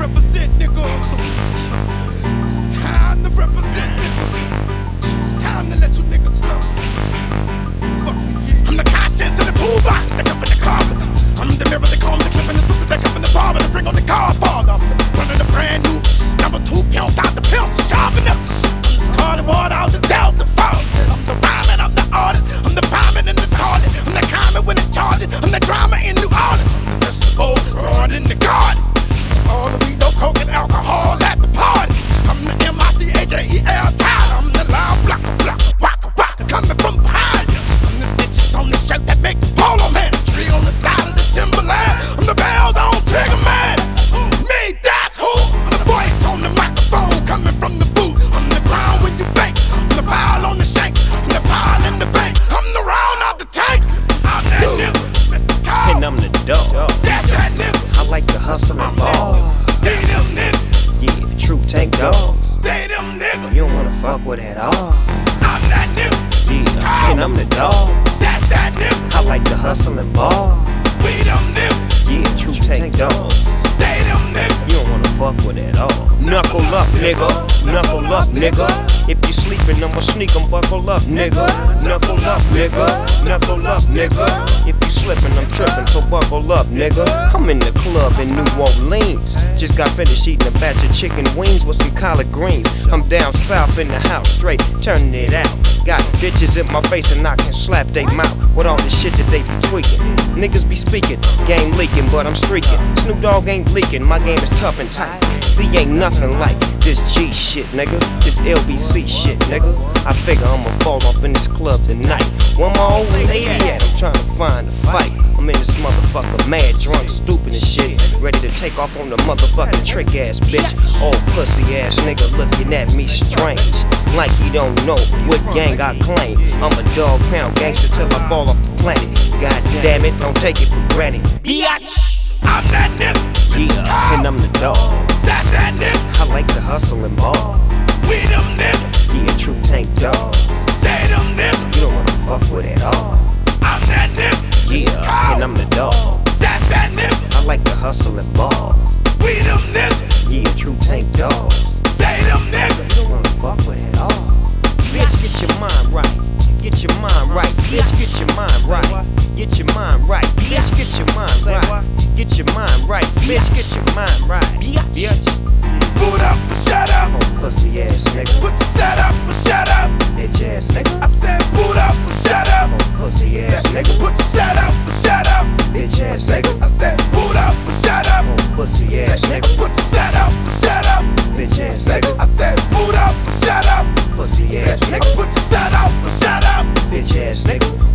represent, nigga. It's time to represent, nigga. It's time to let you niggas know. Fuck me, yeah. I'm the contents in the toolbox, they come in the carpet. I'm the mirror, they call me the clip in the tooth, they come in the barber, they bring on the Godfather. I'm running a brand new number 2 counts out the pills, chopping up. I'm the scarlet water out the Delta Falls. I'm the rhyming, I'm the artist, I'm the rhyming in the toilet. I'm the common when it's charging, I'm the drama in New Orleans. I'm the vegetable growing in the garden. All the weed, no coke and alcohol at the party. I'm the M-I-C-H-A-E-L Tyler. I'm the loud waka, coming from behind you. I'm the stitches on the shirt that make the polo man. Tree on the side of the Timberland. I'm the bells on Trigger Man. Me, that's who. I'm the voice on the microphone coming from the booth. I'm the ground when you think. I'm the file on the shank. I'm the pile in the bank. I'm the round out the tank. I'm that nigga. And I'm the dog. That's that nigga. I like to hustle and ball. They them niggas. Yeah, the true tank dogs. They them niggas. You don't wanna fuck with at all. I'm that nigga. Yeah, and I'm the dog. That's that nigga. I like to hustle and ball. We them niggas. Yeah, true tank dogs. They them niggas. You don't wanna fuck with at all. Knuckle up, nigga. Knuckle up, nigga. If you sleeping, I'ma sneak 'em. Buckle up, nigga. Knuckle up, nigga. Knuckle up, nigga. If you slipping, I'm tripping, so buckle up, nigga. I'm in the club in New Orleans. Just got finished eating a batch of chicken wings with some collard greens. I'm down south in the house, straight turning it out. Got bitches in my face and I can slap they mouth with all the shit that they be tweaking. Niggas be speaking, game leaking, but I'm streaking. Snoop Dogg ain't leaking, my game is tough and tight. C ain't nothing like this G shit, nigga. This LBC shit, nigga. I figure I'ma fall off in this club tonight. Where my old lady at? I'm trying to find a fight. I'm in this motherfucker, mad, drunk, stupid and shit. Ready to take off on the motherfucking trick ass bitch. Old pussy ass nigga looking at me strange. Like he don't know what gang I claim. I'm a dog pound gangster till I fall off the planet. God damn it, don't take it for granted. Biatch! I'm that nigga. Yeah, and I'm the dog. That's that nigga. I like to hustle and ball. We them niggas. Yeah, true tank dog. They them niggas. You don't wanna fuck with at all. I'm that nigga. Yeah, and I'm the dog. That's that nigga. I like to hustle and ball. We them niggas. Yeah, true tank dog. They them niggas. You don't wanna fuck with at all. Bitch, get your mind right. Get your mind right. Bitch, get your mind right. Get your mind right. Bitch, get your mind right. Get your mind right. Bitch, get your mind right. Bitch. Boot up or shut up. Oh, pussy ass nigga. Put your shut up or shut up. Bitch ass nigga. I said boot up or shut up. Oh, pussy ass nigga. Put your shut up or shut up. Bitch ass nigga. I said boot up or shut up. Oh, pussy ass nigga. Put your shut up or shut up. Bitch ass nigga. I said boot up or shut up. Pussy ass nigga. Put your shut up or shut up. Bitch ass nigga.